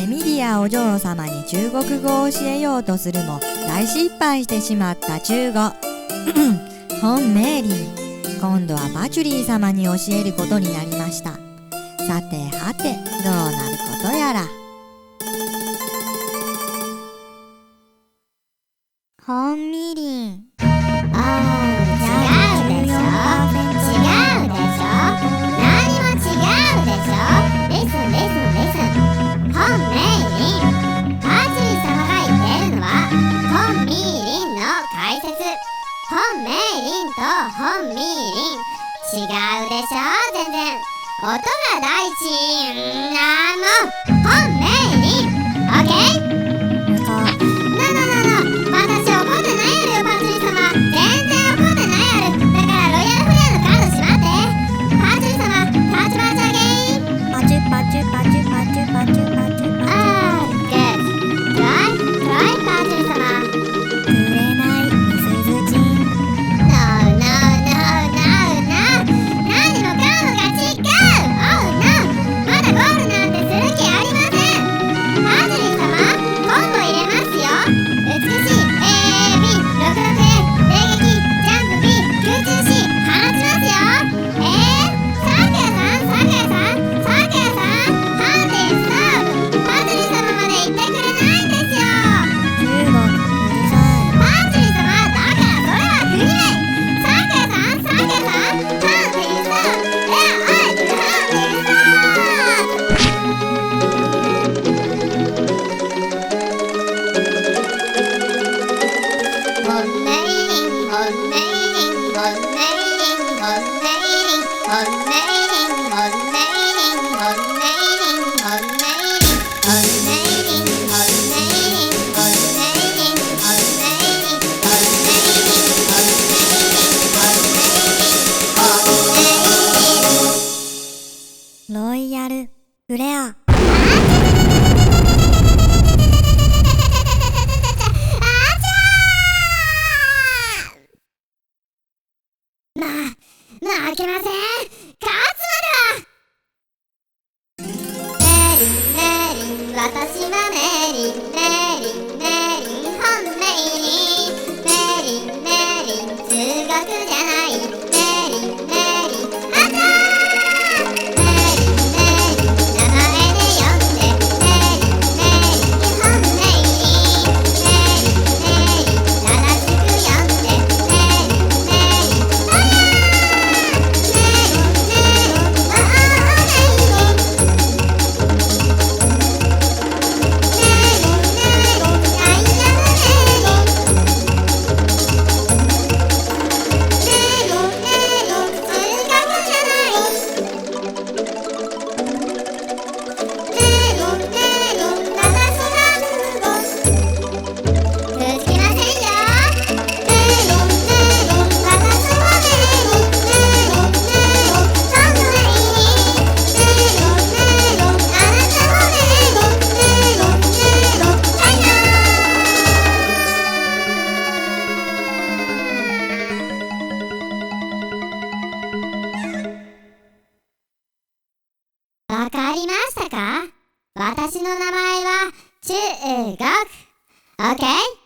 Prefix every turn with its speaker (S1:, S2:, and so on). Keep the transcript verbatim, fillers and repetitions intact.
S1: エミリアお嬢様に中国語を教えようとするも大失敗してしまった中語本メリー、今度はパチュリー様に教えることになりました。さてはて、どうなることやら。
S2: 本みりん。ああ、違うでしょ。違うでしょ。何も違うでしょ。レスンレスンレスン。本メイリン。パーチュリー様が言ってるのは本ミーリンの解説。本メイリンと本ミーリン違うでしょ。全然音が大事。んーあもう本メイリン OK？
S1: ロイヤルフレア。
S2: ま、負けません。勝つまでは。メリンメリン、私はメリンメリンメリン、本メイリンメリンメリン、中国じゃないメリンメリン、あちゃー。わかりましたか？私の名前は中国。OK？